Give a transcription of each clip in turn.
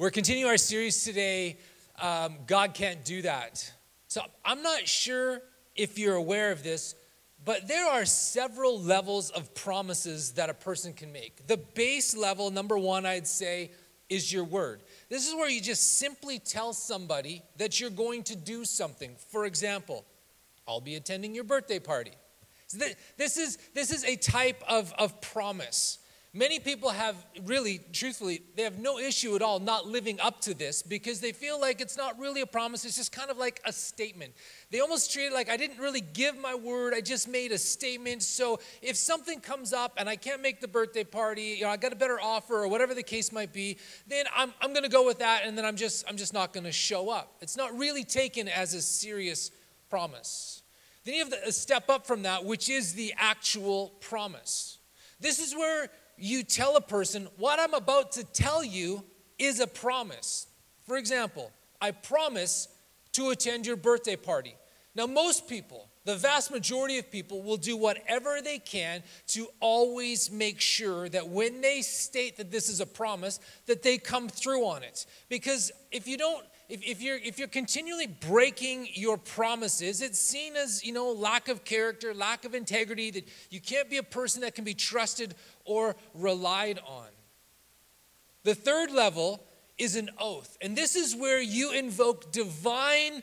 We're continuing our series today, God Can't Do That. So I'm not sure if you're aware of this, but there are several levels of promises that a person can make. The base level, number one, I'd say, is your word. This is where you just simply tell somebody that you're going to do something. For example, I'll be attending your birthday party. So this is a type of promise. Many people have really, truthfully, they have no issue at all not living up to this because they feel like it's not really a promise. It's just kind of like a statement. They almost treat it like I didn't really give my word. I just made a statement. So if something comes up and I can't make the birthday party, I got a better offer or whatever the case might be, then I'm going to go with that and then I'm just not going to show up. It's not really taken as a serious promise. Then you have a step up from that, which is the actual promise. This is where you tell a person, what I'm about to tell you is a promise. For example, I promise to attend your birthday party. Now, most people, the vast majority of people, will do whatever they can to always make sure that when they state that this is a promise, that they come through on it. Because if you're continually breaking your promises, it's seen as, lack of character, lack of integrity, that you can't be a person that can be trusted or relied on. The third level is an oath. And this is where you invoke divine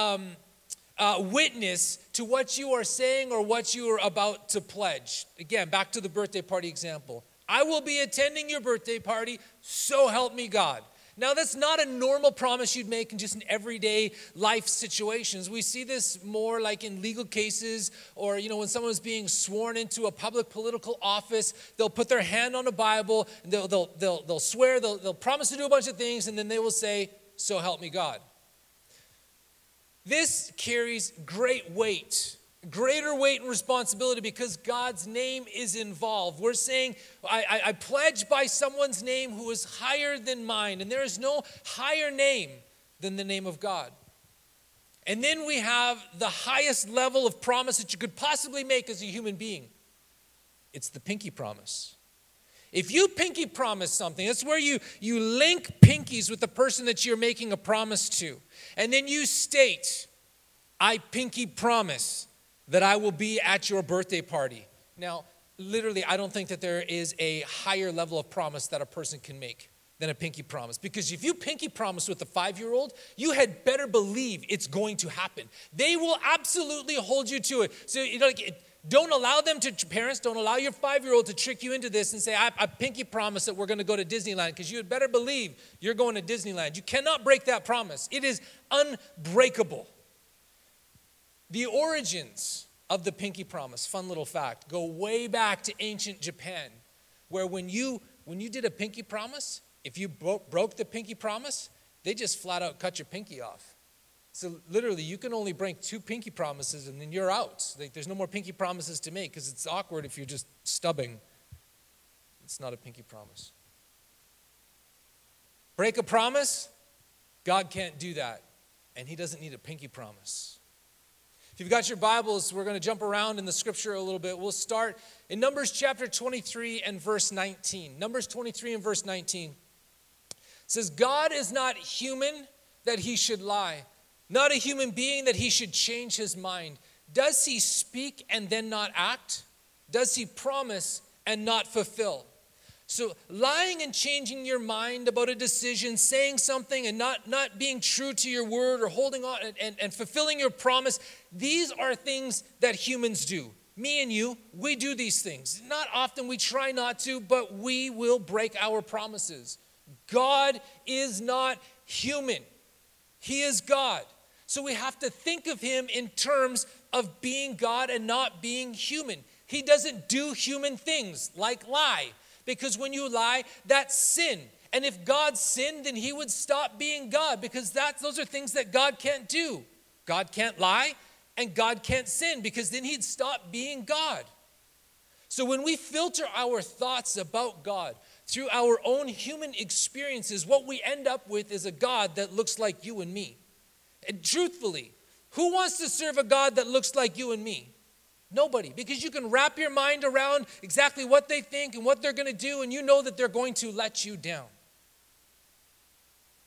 witness to what you are saying or what you are about to pledge. Again, back to the birthday party example. I will be attending your birthday party, so help me God. Now, that's not a normal promise you'd make in just in everyday life situations. We see this more like in legal cases or, when someone's being sworn into a public political office, they'll put their hand on a Bible, and they'll swear, they'll promise to do a bunch of things, and then they will say, so help me God. This carries greater weight and responsibility because God's name is involved. We're saying, I pledge by someone's name who is higher than mine, and there is no higher name than the name of God. And then we have the highest level of promise that you could possibly make as a human being. It's the pinky promise. If you pinky promise something, that's where you link pinkies with the person that you're making a promise to. And then you state, I pinky promise that I will be at your birthday party. Now, literally, I don't think that there is a higher level of promise that a person can make than a pinky promise. Because if you pinky promise with a 5-year-old, you had better believe it's going to happen. They will absolutely hold you to it. So, don't allow them to, parents, don't allow your 5-year-old to trick you into this and say, I pinky promise that we're going to go to Disneyland, because you had better believe you're going to Disneyland. You cannot break that promise. It is unbreakable. The origins of the pinky promise, fun little fact, go way back to ancient Japan, where when you did a pinky promise, if you broke the pinky promise, they just flat out cut your pinky off. So literally, you can only break 2 pinky promises and then you're out. There's no more pinky promises to make because it's awkward if you're just stubbing. It's not a pinky promise. Break a promise, God can't do that. And he doesn't need a pinky promise. If you've got your Bibles, we're going to jump around in the scripture a little bit. We'll start in Numbers chapter 23 and verse 19. Numbers 23 and verse 19. It says, God is not human that he should lie, not a human being that he should change his mind. Does he speak and then not act? Does he promise and not fulfill? So lying and changing your mind about a decision, saying something and not being true to your word or holding on and fulfilling your promise, these are things that humans do. Me and you, we do these things. Not often, we try not to, but we will break our promises. God is not human. He is God. So we have to think of him in terms of being God and not being human. He doesn't do human things like lie. Because when you lie, that's sin. And if God sinned, then he would stop being God, because those are things that God can't do. God can't lie and God can't sin, because then he'd stop being God. So when we filter our thoughts about God through our own human experiences, what we end up with is a God that looks like you and me. And truthfully, who wants to serve a God that looks like you and me? Nobody, because you can wrap your mind around exactly what they think and what they're going to do, and you know that they're going to let you down.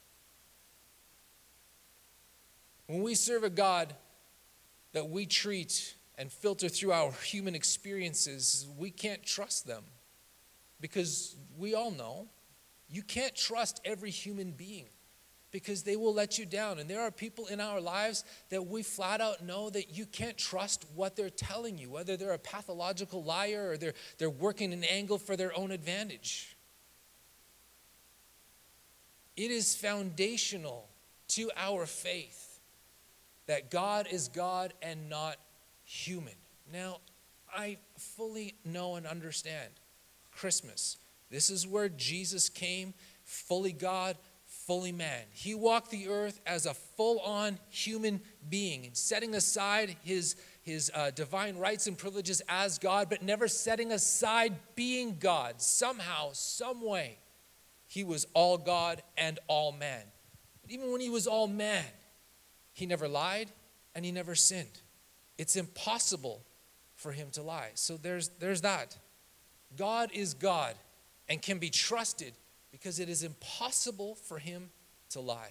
When we serve a God that we treat and filter through our human experiences, we can't trust them. Because we all know you can't trust every human being because they will let you down. And there are people in our lives that we flat out know that you can't trust what they're telling you, whether they're a pathological liar or they're working an angle for their own advantage. It is foundational to our faith that God is God and not human. Now, I fully know and understand Christmas. This is where Jesus came, fully God, fully man. He walked the earth as a full-on human being, setting aside his divine rights and privileges as God, but never setting aside being God. Somehow, some way, he was all God and all man. But even when he was all man, he never lied and he never sinned. It's impossible for him to lie. So there's that. God is God and can be trusted because it is impossible for him to lie.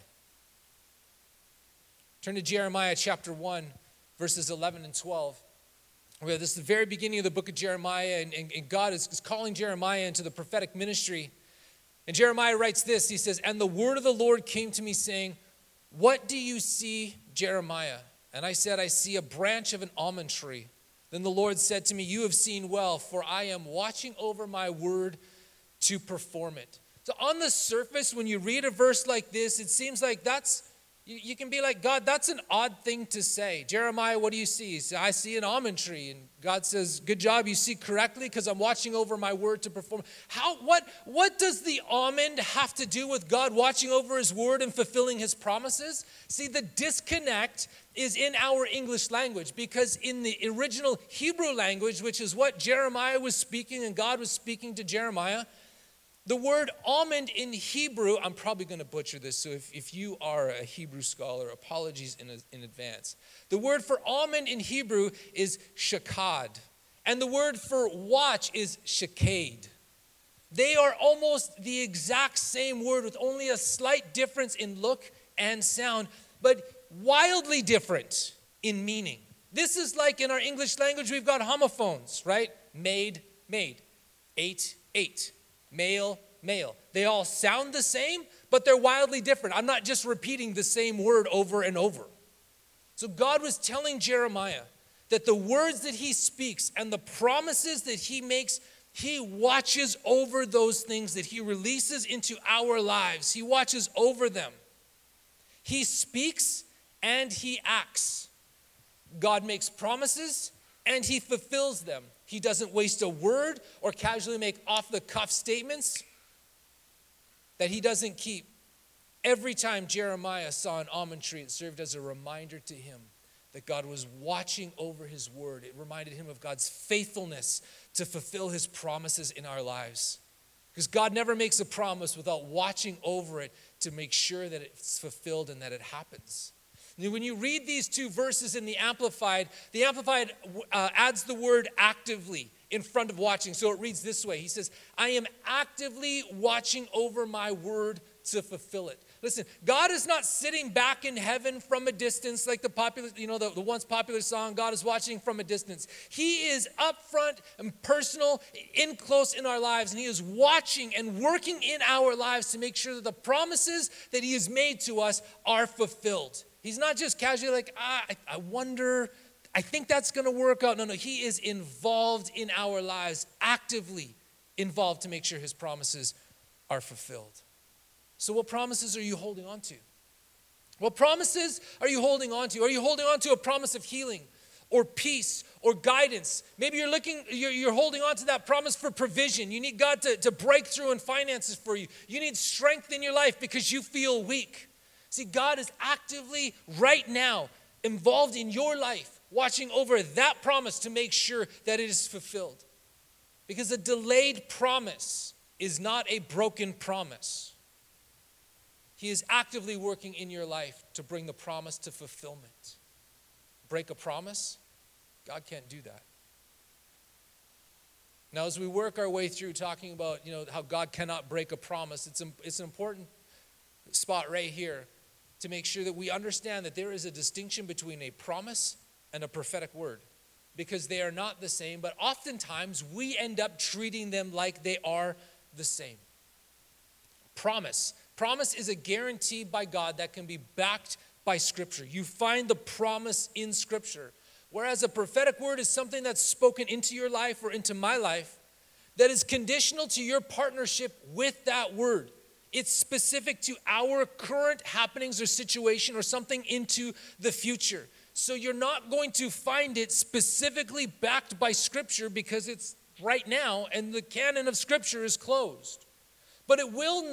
Turn to Jeremiah chapter 1, verses 11 and 12. This is the very beginning of the book of Jeremiah, and God is calling Jeremiah into the prophetic ministry. And Jeremiah writes this, he says, "And the word of the Lord came to me saying, 'What do you see, Jeremiah?' And I said, 'I see a branch of an almond tree.' Then the Lord said to me, 'You have seen well, for I am watching over my word to perform it.'" So on the surface, when you read a verse like this, it seems like you can be like, God, that's an odd thing to say. Jeremiah, what do you see? He says, I see an almond tree. And God says, good job, you see correctly because I'm watching over my word to perform. What does the almond have to do with God watching over his word and fulfilling his promises? See, the disconnect is in our English language, because in the original Hebrew language, which is what Jeremiah was speaking and God was speaking to Jeremiah, the word almond in Hebrew, I'm probably going to butcher this, so if you are a Hebrew scholar, apologies in advance. The word for almond in Hebrew is shakad, and the word for watch is shakade. They are almost the exact same word with only a slight difference in look and sound, but wildly different in meaning. This is like in our English language, we've got homophones, right? Maid, maid. Ate, ate. Male, male. They all sound the same, but they're wildly different. I'm not just repeating the same word over and over. So God was telling Jeremiah that the words that he speaks and the promises that he makes, he watches over those things that he releases into our lives. He watches over them. He speaks and he acts. God makes promises and he fulfills them. He doesn't waste a word or casually make off-the-cuff statements that he doesn't keep. Every time Jeremiah saw an almond tree, it served as a reminder to him that God was watching over his word. It reminded him of God's faithfulness to fulfill his promises in our lives. Because God never makes a promise without watching over it to make sure that it's fulfilled and that it happens. When you read these two verses in the Amplified adds the word actively in front of watching. So it reads this way. He says, I am actively watching over my word to fulfill it. Listen, God is not sitting back in heaven from a distance like the popular, the once popular song, God is watching from a distance. He is up front and personal, in close in our lives, and he is watching and working in our lives to make sure that the promises that he has made to us are fulfilled. He's not just casually like, I wonder, I think that's going to work out. No, he is involved in our lives, actively involved to make sure his promises are fulfilled. So what promises are you holding on to? What promises are you holding on to? Are you holding on to a promise of healing or peace or guidance? Maybe you're holding on to that promise for provision. You need God to break through in finances for you. You need strength in your life because you feel weak. See, God is actively right now involved in your life, watching over that promise to make sure that it is fulfilled. Because a delayed promise is not a broken promise. He is actively working in your life to bring the promise to fulfillment. Break a promise? God can't do that. Now, as we work our way through talking about, how God cannot break a promise, it's an important spot right here to make sure that we understand that there is a distinction between a promise and a prophetic word, because they are not the same, but oftentimes we end up treating them like they are the same. Promise. Promise is a guarantee by God that can be backed by Scripture. You find the promise in Scripture. Whereas a prophetic word is something that's spoken into your life or into my life that is conditional to your partnership with that word. It's specific to our current happenings or situation or something into the future. So you're not going to find it specifically backed by Scripture because it's right now and the canon of Scripture is closed. But it will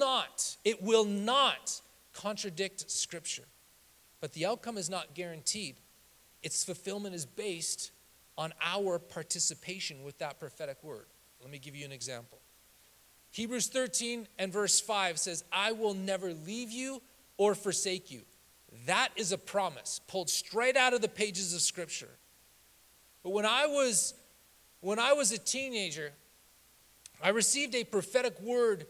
not contradict Scripture. But the outcome is not guaranteed. Its fulfillment is based on our participation with that prophetic word. Let me give you an example. Hebrews 13 and verse 5 says, I will never leave you or forsake you. That is a promise pulled straight out of the pages of Scripture. But when I was a teenager, I received a prophetic word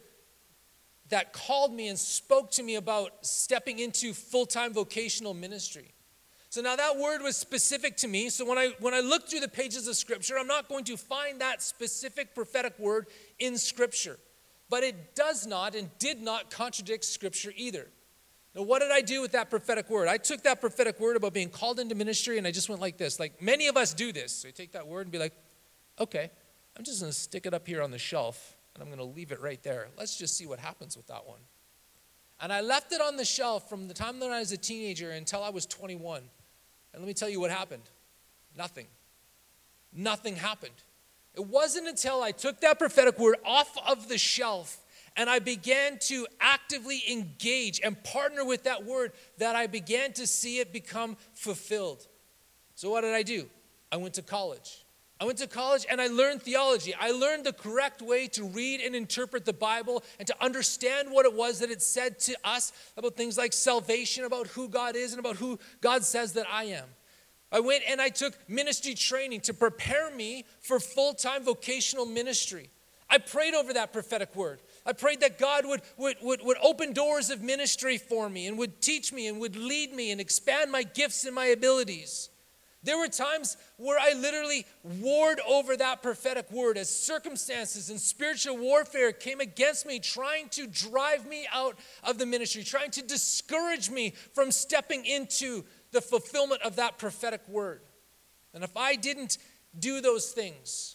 that called me and spoke to me about stepping into full-time vocational ministry. So now that word was specific to me. So when I look through the pages of Scripture, I'm not going to find that specific prophetic word in Scripture. But it does not and did not contradict Scripture either. Now, what did I do with that prophetic word? I took that prophetic word about being called into ministry and I just went like this. Like many of us do this. So you take that word and be like, okay, I'm just going to stick it up here on the shelf and I'm going to leave it right there. Let's just see what happens with that one. And I left it on the shelf from the time that I was a teenager until I was 21. And let me tell you what happened. Nothing. Nothing happened. It wasn't until I took that prophetic word off of the shelf and I began to actively engage and partner with that word that I began to see it become fulfilled. So what did I do? I went to college. I went to college and I learned theology. I learned the correct way to read and interpret the Bible and to understand what it was that it said to us about things like salvation, about who God is and about who God says that I am. I went and I took ministry training to prepare me for full-time vocational ministry. I prayed over that prophetic word. I prayed that God would open doors of ministry for me and would teach me and would lead me and expand my gifts and my abilities. There were times where I literally warred over that prophetic word as circumstances and spiritual warfare came against me, trying to drive me out of the ministry, trying to discourage me from stepping into the fulfillment of that prophetic word. And if I didn't do those things,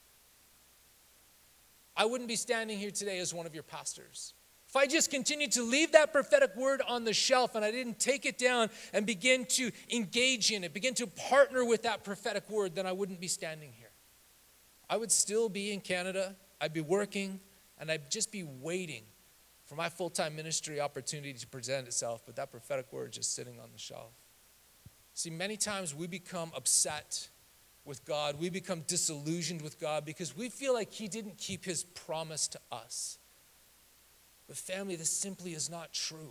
I wouldn't be standing here today as one of your pastors. If I just continued to leave that prophetic word on the shelf and I didn't take it down and begin to engage in it, begin to partner with that prophetic word, then I wouldn't be standing here. I would still be in Canada, I'd be working, and I'd just be waiting for my full-time ministry opportunity to present itself, but that prophetic word just sitting on the shelf. See, many times we become upset with God. We become disillusioned with God because we feel like He didn't keep His promise to us. But family, this simply is not true.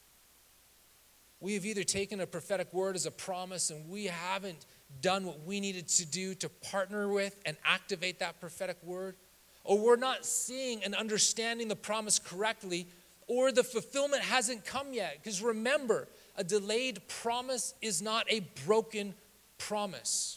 We have either taken a prophetic word as a promise and we haven't done what we needed to do to partner with and activate that prophetic word, or we're not seeing and understanding the promise correctly, or the fulfillment hasn't come yet. Because remember, a delayed promise is not a broken promise.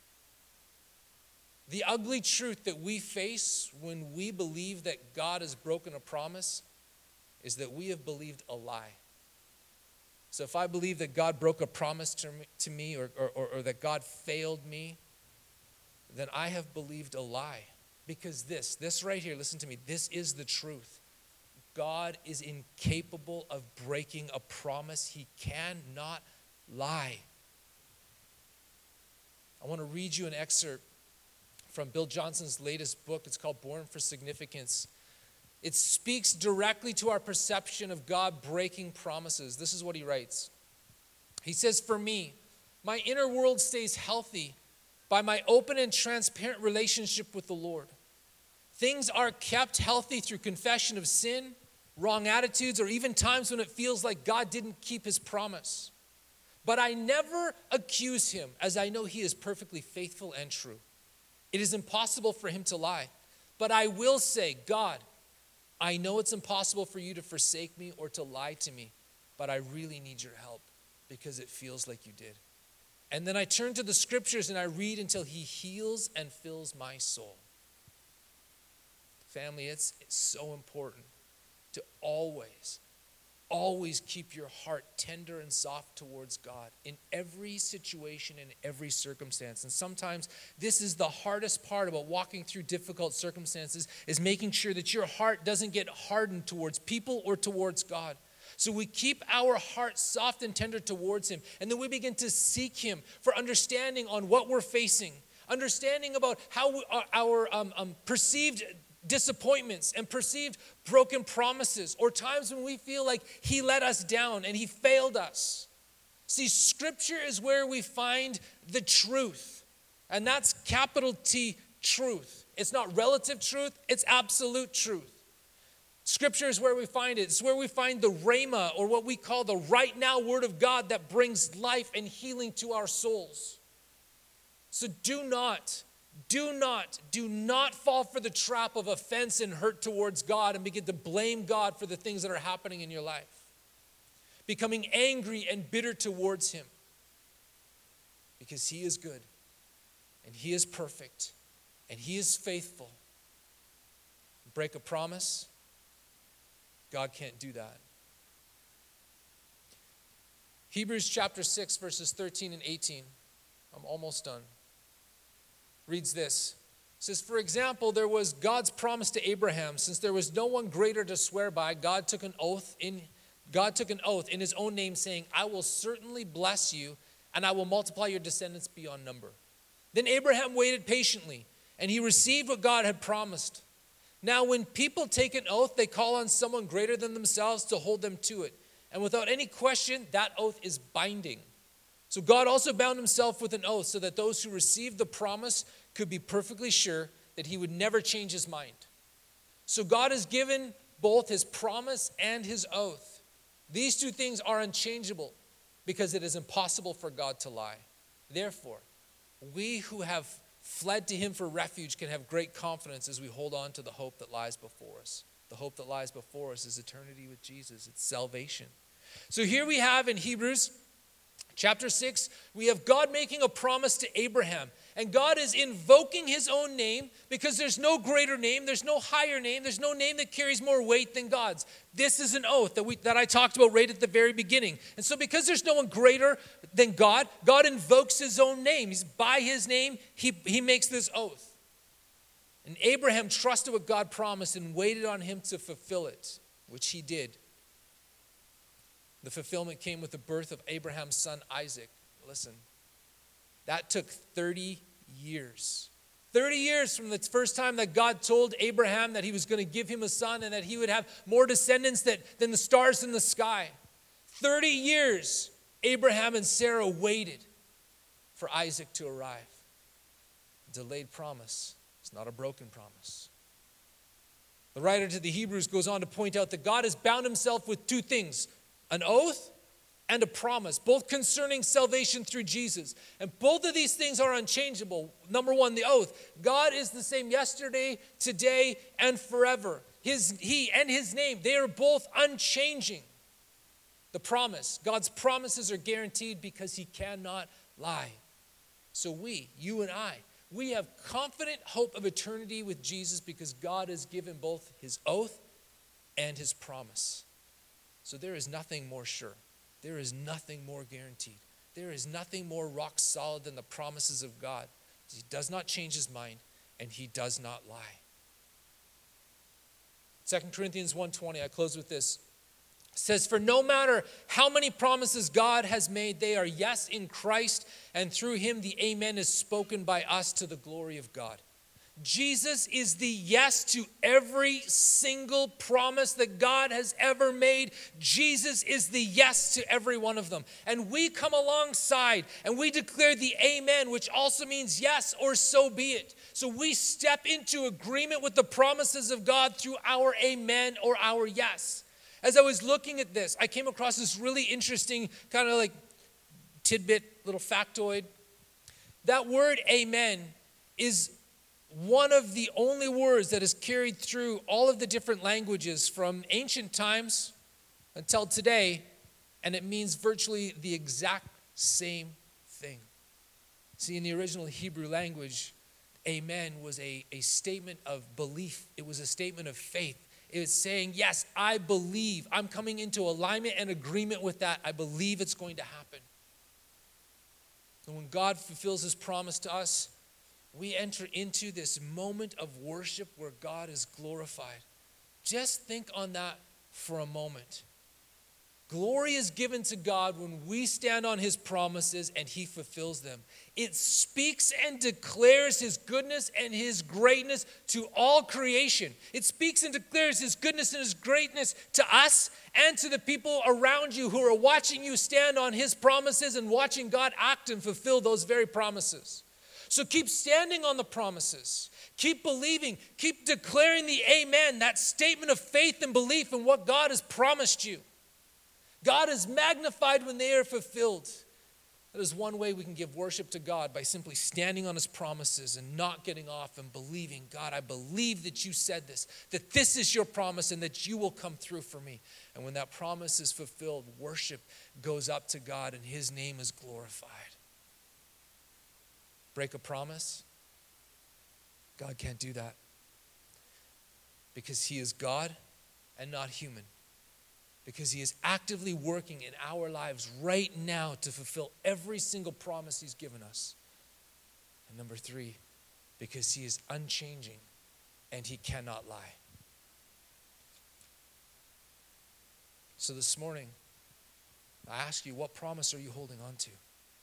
The ugly truth that we face when we believe that God has broken a promise is that we have believed a lie. So if I believe that God broke a promise to me or that God failed me, then I have believed a lie. Because this right here, listen to me, this is the truth. God is incapable of breaking a promise. He cannot lie. I want to read you an excerpt from Bill Johnson's latest book. It's called Born for Significance. It speaks directly to our perception of God breaking promises. This is what he writes. He says, "For me, my inner world stays healthy by my open and transparent relationship with the Lord. Things are kept healthy through confession of sin, wrong attitudes, or even times when it feels like God didn't keep His promise. But I never accuse Him, as I know He is perfectly faithful and true. It is impossible for Him to lie. But I will say, God, I know it's impossible for you to forsake me or to lie to me. but I really need your help because it feels like you did. And then I turn to the scriptures and I read until he heals and fills my soul. Family, it's so important to always keep your heart tender and soft towards God in every situation, in every circumstance. And sometimes this is the hardest part about walking through difficult circumstances, is making sure that your heart doesn't get hardened towards people or towards God. So we keep our heart soft and tender towards him, and then we begin to seek him for understanding on what we're facing, understanding about how our perceived disappointments and perceived broken promises, or times when we feel like he let us down and he failed us. See, scripture is where we find the truth, and that's capital T, truth. It's not relative truth, it's absolute truth. Scripture is where we find it. It's where we find the rhema, or what we call the right now word of God that brings life and healing to our souls. So do not fall for the trap of offense and hurt towards God and begin to blame God for the things that are happening in your life. Becoming angry and bitter towards him. Because he is good, and he is perfect, and he is faithful. Break a promise, God can't do that. Hebrews chapter 6, verses 13 and 18. I'm almost done. Reads this. It says, for example, there was God's promise to Abraham. Since there was no one greater to swear by, God took an oath in his own name, saying, I will certainly bless you, and I will multiply your descendants beyond number. Then Abraham waited patiently, and he received what God had promised. Now, when people take an oath, they call on someone greater than themselves to hold them to it. And without any question, that oath is binding. So God also bound himself with an oath so that those who received the promise could be perfectly sure that he would never change his mind. So God has given both his promise and his oath. These two things are unchangeable because it is impossible for God to lie. Therefore, we who have fled to him for refuge can have great confidence as we hold on to the hope that lies before us. The hope that lies before us is eternity with Jesus. It's salvation. So here we have in Hebrews chapter 6, we have God making a promise to Abraham. And God is invoking his own name because there's no greater name, there's no higher name, there's no name that carries more weight than God's. This is an oath that I talked about right at the very beginning. And so because there's no one greater than God, God invokes his own name. By his name, he makes this oath. And Abraham trusted what God promised and waited on him to fulfill it, which he did. The fulfillment came with the birth of Abraham's son, Isaac. Listen, that took 30 years. 30 years from the first time that God told Abraham that he was going to give him a son and that he would have more descendants than the stars in the sky. 30 years, Abraham and Sarah waited for Isaac to arrive. Delayed promise. It's not a broken promise. The writer to the Hebrews goes on to point out that God has bound himself with two things: an oath and a promise, both concerning salvation through Jesus. And both of these things are unchangeable. Number one, the oath. God is the same yesterday, today, and forever. He and his name, they are both unchanging. The promise. God's promises are guaranteed because he cannot lie. So you and I, we have confident hope of eternity with Jesus because God has given both his oath and his promise. So there is nothing more sure. There is nothing more guaranteed. There is nothing more rock solid than the promises of God. He does not change his mind, and he does not lie. 2 Corinthians 1:20, I close with this. It says, for no matter how many promises God has made, they are yes in Christ, and through him the amen is spoken by us to the glory of God. Jesus is the yes to every single promise that God has ever made. Jesus is the yes to every one of them. And we come alongside and we declare the amen, which also means yes, or so be it. So we step into agreement with the promises of God through our amen or our yes. As I was looking at this, I came across this really interesting kind of like tidbit, little factoid. That word amen is one of the only words that is carried through all of the different languages from ancient times until today and it means virtually the exact same thing. See, in the original Hebrew language, amen was a statement of belief. It was a statement of faith. It's saying, yes, I believe. I'm coming into alignment and agreement with that. I believe it's going to happen. And when God fulfills his promise to us, we enter into this moment of worship where God is glorified. Just think on that for a moment. Glory is given to God when we stand on his promises and he fulfills them. It speaks and declares his goodness and his greatness to all creation. It speaks and declares his goodness and his greatness to us and to the people around you who are watching you stand on his promises and watching God act and fulfill those very promises. So keep standing on the promises. Keep believing. Keep declaring the amen, that statement of faith and belief in what God has promised you. God is magnified when they are fulfilled. That is one way we can give worship to God, by simply standing on his promises and not getting off and believing, God, I believe that you said this, that this is your promise and that you will come through for me. And when that promise is fulfilled, worship goes up to God and his name is glorified. Break a promise? God can't do that, because he is God and not human. Because he is actively working in our lives right now to fulfill every single promise he's given us. And number 3, because he is unchanging and he cannot lie. So this morning, I ask you, what promise are you holding on to?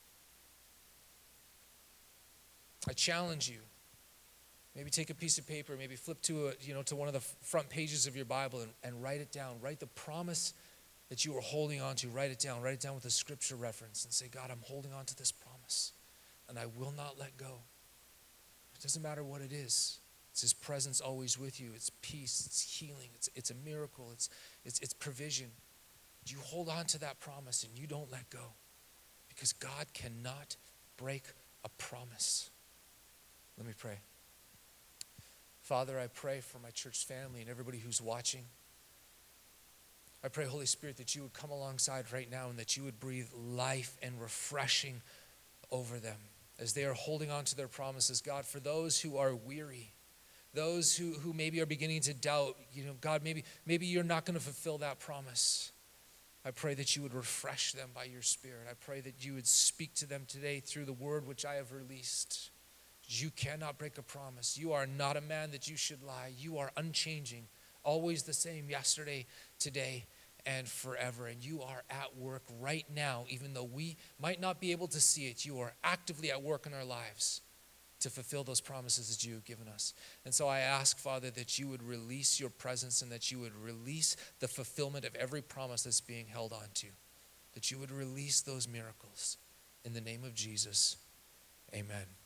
I challenge you. Maybe take a piece of paper, maybe flip to one of the front pages of your Bible and write it down. Write the promise that you are holding on to. Write it down. Write it down with a scripture reference and say, God, I'm holding on to this promise and I will not let go. It doesn't matter what it is. It's his presence always with you. It's peace. It's healing. It's a miracle. It's provision. You hold on to that promise and you don't let go, because God cannot break a promise. Let me pray. Father, I pray for my church family and everybody who's watching. I pray, Holy Spirit, that you would come alongside right now and that you would breathe life and refreshing over them as they are holding on to their promises. God, for those who are weary, those who maybe are beginning to doubt, God, maybe you're not going to fulfill that promise. I pray that you would refresh them by your Spirit. I pray that you would speak to them today through the word which I have released. You cannot break a promise. You are not a man that you should lie. You are unchanging, always the same, yesterday, today, and forever. And you are at work right now, even though we might not be able to see it. You are actively at work in our lives to fulfill those promises that you have given us. And so I ask, Father, that you would release your presence and that you would release the fulfillment of every promise that's being held on to, that you would release those miracles. In the name of Jesus, amen.